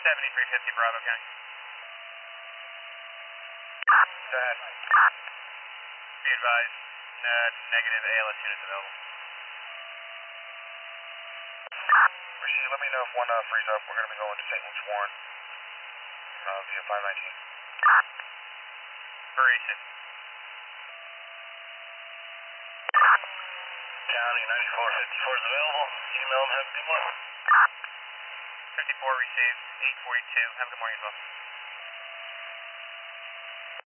7350 Bravo County. Go ahead. Be advised, negative ALS units available. Rashid, let me know if one frees up. We're going to be going to St. Luke's Warren via 519. Duration. County 9454 is available. Email them, have a good one. 54 received, 842. Have a good morning as well.